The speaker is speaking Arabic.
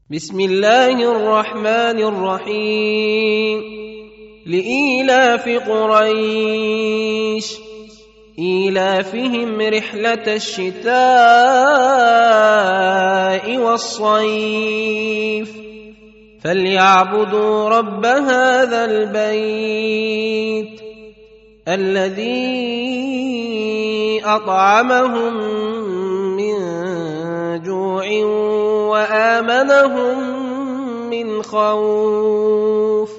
بسم الله الرحمن الرحيم. لإيلاف قريش إيلافهم رحلة الشتاء والصيف فليعبدوا رب هذا البيت الذي أطعمهم من جوع وآمنهم من خوف.